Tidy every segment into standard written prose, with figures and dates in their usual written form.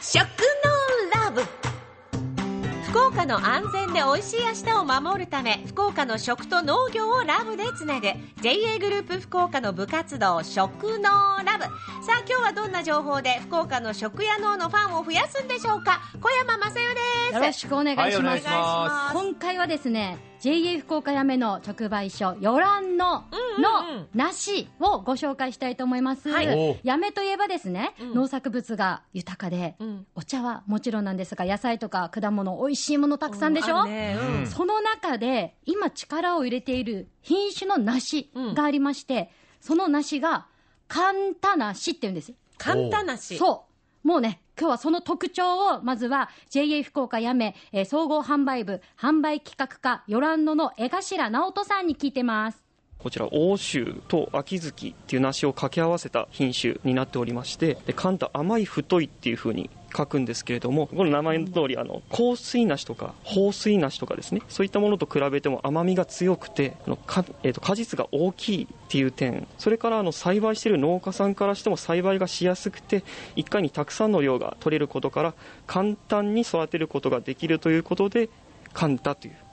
食のラブ。福岡の安全で美味しい明日を守るため、福岡の食と農業をラブでつなぐ JA グループ福岡の部活動食のラブ。さあ今日はどんな情報で福岡の食や農のファンを増やすんでしょうか。小山正代です。 よろしくお願いします、 はい、お願いします。 今回はですね JA 福岡やめの直売所よらんのの梨をご紹介したいと思います、 はい、 やめといえばですね、農作物が豊かで、お茶はもちろんなんですが野菜とか果物美味しいものたくさんでしょ、その中で今力を入れている品種の梨がありまして、その梨がかんた梨っていうんです。 かんた梨。 そうもうね今日はその特徴をまずは JA 福岡やめ、総合販売部販売企画課よらんのの江頭直人さんに聞いてます。 こちら欧州と秋月っていう梨を掛け合わせた品種になっておりまして、でかんた甘い太いっていう風に書くんですけれども、この名前の通り香水梨とか豊水梨とかですね、そういったものと比べても甘みが強くて果実が大きいっていう点、それから栽培している農家さんからしても栽培がしやすくて1回にたくさんの量が取れることから簡単に育てることができるということでかんたという。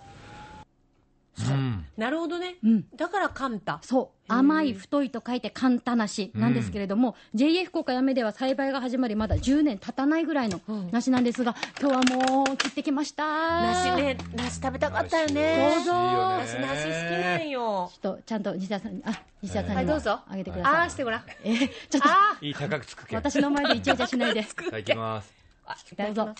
なるほどね、だからかんた。 そう甘い太いと書いてかんた梨なんですけれども、JA 福岡やめでは栽培が始まりまだ10年経たないぐらいの梨なんですが、今日はもう切ってきました。 梨ね、梨食べたかったよね。 どうぞ。 梨好きなんよ。 ちょっとちゃんと西田さんに西田さんはい、 にもどうぞあげてください。 あーしてごらん。 ちょっといい高くつくけん。 私の前でイチャイチャしないでいただきます。 どうぞ。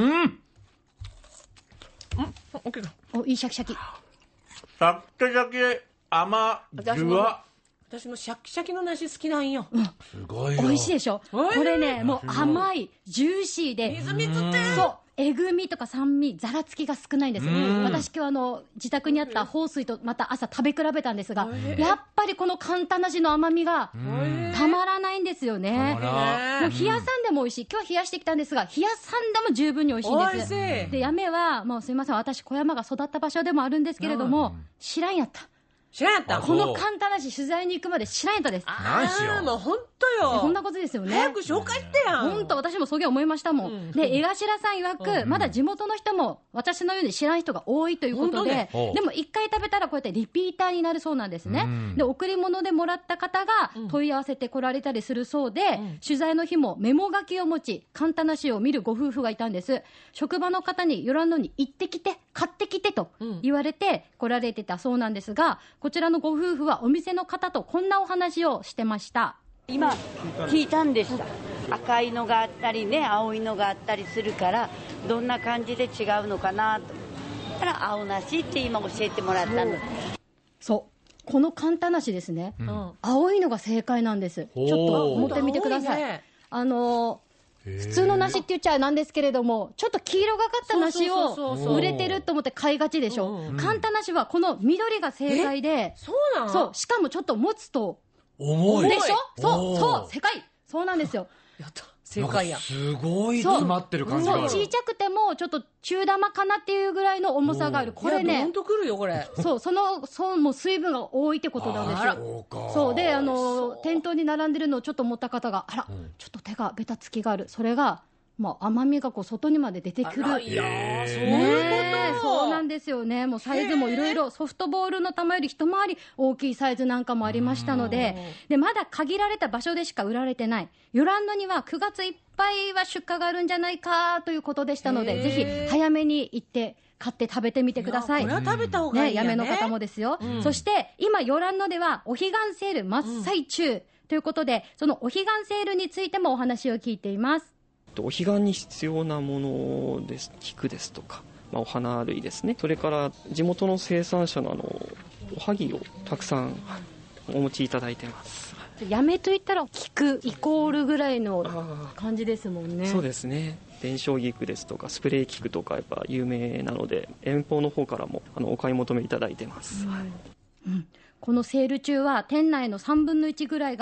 おいいシャキシャキ。 シャキシャキ甘じゅわ。 私もシャキシャキの梨好きなんよ。 すごいよ。 美味しいでしょ。これねもう甘いジューシーでみずみずってそうえぐみとか酸味ざらつきが少ないんです。私今日自宅にあった豊水とまた朝食べ比べたんですが、やっぱりこのかんた梨の甘みがたまらないんですよね。もう冷やさんでも美味しい。今日は冷やしてきたんですが冷やさんでも十分に美味しいんです。でやめはもうすいません、私小山が育った場所でもあるんですけれども、知らんやった。 知らんやった。 このかんた梨取材に行くまで知らんやったです。 何しよう。 もう本当よ。 こんなことですよね。 早く紹介してやん。 本当私もそう思いましたもん。で江頭さん曰く、まだ地元の人も私のように知らん人が多いということで、でも一回食べたらこうやってリピーターになるそうなんですね。で贈り物でもらった方が問い合わせて来られたりするそうで、取材の日もメモ書きを持ちかんた梨を見るご夫婦がいたんです。職場の方によらんのに行ってきて買ってきてと言われて来られてたそうなんですが、こちらのご夫婦はお店の方とこんなお話をしてました。 今聞いたんでした。赤いのがあったりね、青いのがあったりするからどんな感じで違うのかなと思ったら青梨って今教えてもらったの。 そうこのかんた梨ですね、青いのが正解なんです。ちょっと持ってみてください。普通の梨って言っちゃなんですけれども、ちょっと黄色がかった梨を売れてると思って買いがちでしょ。かんた梨はこの緑が正解で、 そうなの？ そうしかもちょっと持つと重いでしょ。そう世界そうなんですよ。 やった正解や。 すごい詰まってる感じがある。 小さくてもちょっと中玉かなっていうぐらいの重さがある。これね本当くるよこれ。 そうもう水分が多いってことなんですよ。そうで店頭に並んでるのをちょっと持った方がちょっと手がベタつきがある。それが甘みが外にまで出てくる。 いやそういうこと。 そうなんですよね。もうサイズもいろいろソフトボールの球より一回り大きいサイズなんかもありましたので、まだ限られた場所でしか売られてないよらんのには9月いっぱいは出荷があるんじゃないかということでしたので、ぜひ早めに行って買って食べてみてください。 これは食べた方がいいよね。 やめの方もですよ。そして今よらんのではお彼岸セール真っ最中ということで、そのお彼岸セールについてもお話を聞いています。 お彼岸に必要なものです。菊ですとか、お花類ですね。それから地元の生産者のおはぎをたくさんお持ちいただいてます。 やめといったら菊イコールぐらいの感じですもんね。 そうですね。伝承菊ですとかスプレー菊とかやっぱ有名なので、遠方の方からもお買い求めいただいてます。 このセール中は店内の3分の1ぐらいが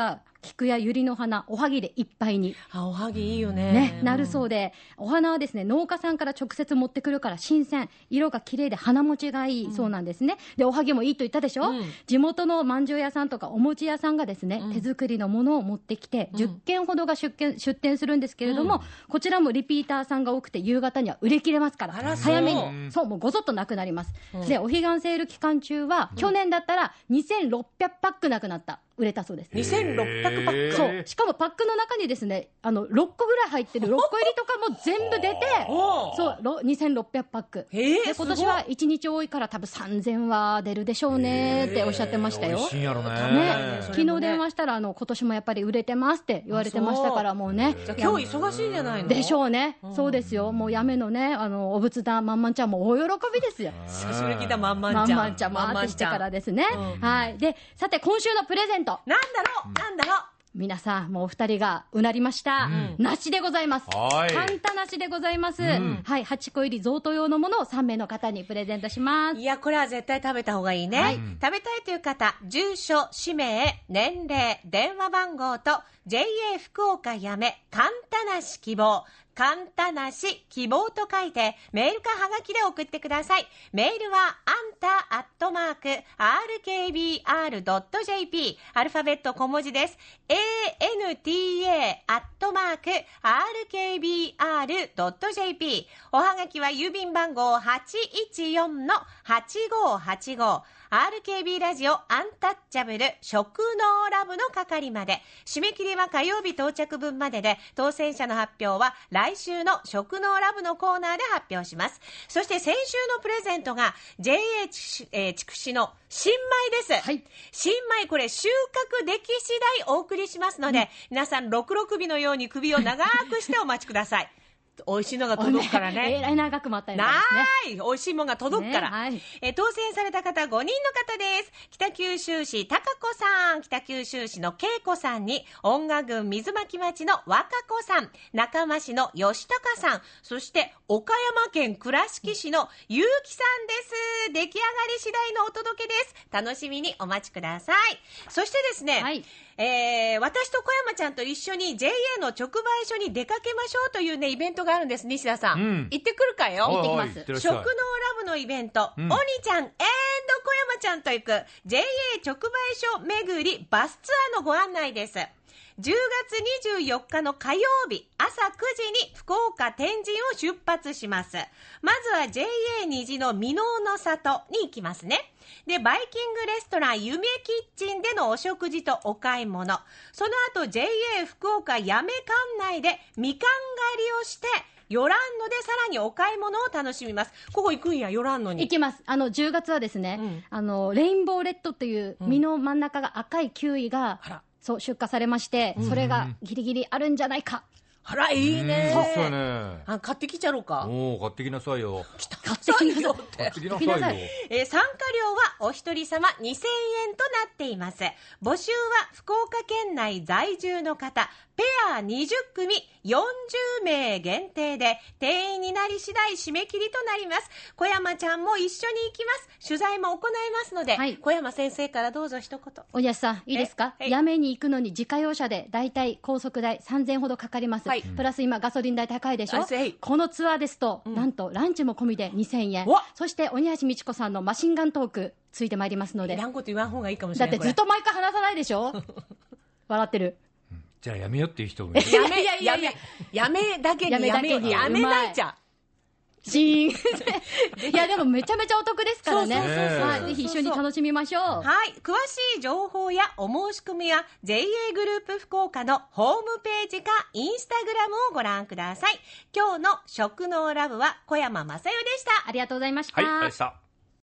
菊や百合の花、おはぎでいっぱいに、 おはぎいいよね。 なるそうで、お花はですね、農家さんから直接持ってくるから新鮮、色が綺麗で花持ちがいいそうなんですね。で、おはぎもいいと言ったでしょ。地元のまんじゅう屋さんとかお餅屋さんがですね、手作りのものを持ってきて、10軒ほどが出店するんですけれども、こちらもリピーターさんが多くて、夕方には売り切れますから、早めに、そう、もうごそっとなくなります。で、お彼岸セール期間中は、去年だったら2600パックなくなった。売れたそうです。 2600パック。 そう。しかもパックの中にですね、6個ぐらい入ってる6個入りとかも全部出て、そう、2600パック。で、今年は1日多いから多分3000は出るでしょうねっておっしゃってましたよ。 美味しいんやろね。 昨日電話したら、今年もやっぱり売れてますって言われてましたから、もうね。 じゃあ今日忙しいんじゃないの？ でしょうね。そうですよ。もうやめのね、お仏壇まんまんちゃんも大喜びですよ。 久しぶりに聞いたまんまんちゃん。 まんまんちゃんも回ってきてからですね。はい。で、さて今週のプレゼント。 なんだろう皆さん、もうお二人がうなりました。梨でございます。カンタ梨でございます。はい、8個入り贈答用のものを3名の方にプレゼントします。 いや、これは絶対食べた方がいいね。食べたいという方、住所、氏名、年齢、電話番号と JA 福岡やめ、カンタ梨希望。カンタ梨希望と書いてメールかはがきで送ってください。メールはanta@rkbr.jp アルファベット小文字です。anta@rkbr.jp おはがきは郵便番号 814-8585RKB ラジオアンタッチャブル食農ラブの係まで。締め切りは火曜日到着分までで、当選者の発表は来週の食農ラブのコーナーで発表します。そして先週のプレゼントが JA 筑紫の新米です。はい、新米、これ収穫でき次第お送りしますので、皆さん66尾のように首を長くしてお待ちください。美味しいのが届くからね。 えらい長く待ったよね。 美味しいものが届くから。当選された方5人の方です。北九州市高子さん、北九州市の恵子さんに、恩賀郡水巻町の若子さん、中間市の吉高さん、そして岡山県倉敷市の結城さんです。出来上がり次第のお届けです。楽しみにお待ちください。そしてですね、私と小山ちゃんと一緒に JA の直売所に出かけましょうというね、イベントがあるんです。西田さん、行ってくるかよ。 行ってきます。 食農ラブのイベント、おにちゃん小山ちゃんと行く JA 直売所巡りバスツアーのご案内です。10月24日の火曜日朝9時に福岡天神を出発します。まずは JA 虹の箕面の里に行きますね。で、バイキングレストラン夢キッチンでのお食事とお買い物。その後 JA 福岡八女館内でみかん狩りをして、ヨランノでさらにお買い物を楽しみます。ここ行くんや、ヨランノに。 行きます。10月はですね、レインボーレッドという実の真ん中が赤いキウイが、そう出荷されまして、それがギリギリあるんじゃないか。 あら、いいね。 そうやね。 買ってきちゃろうか。 おお、買ってきなさいよ。 買ってきなさいよって。 買ってきなさいよ。 参加料はお一人様2000円となっています。募集は福岡県内在住の方、ペア20組40名限定で、定員になり次第締め切りとなります。小山ちゃんも一緒に行きます。取材も行いますので、小山先生からどうぞ一言。 おやすさん、いいですか？八女に行くのに自家用車でだいたい高速代3000ほどかかります。プラス今ガソリン代高いでしょ。このツアーですと、なんとランチも込みで2000円。そして鬼橋美智子さんのマシンガントークついてまいりますので。 いらんこと言わん方がいいかもしれない。 だってずっと毎回話さないでしょ。笑ってる。 じゃあやめよっていう人もいる。 やめだけにやめないちゃ。 いやでもめちゃめちゃお得ですからね。ぜひ一緒に楽しみましょう。 はい、詳しい情報やお申し込みは JA グループ福岡のホームページかインスタグラムをご覧ください。今日の食農ラブは小山正代でした。 ありがとうございました。 はい、ありがとうございました。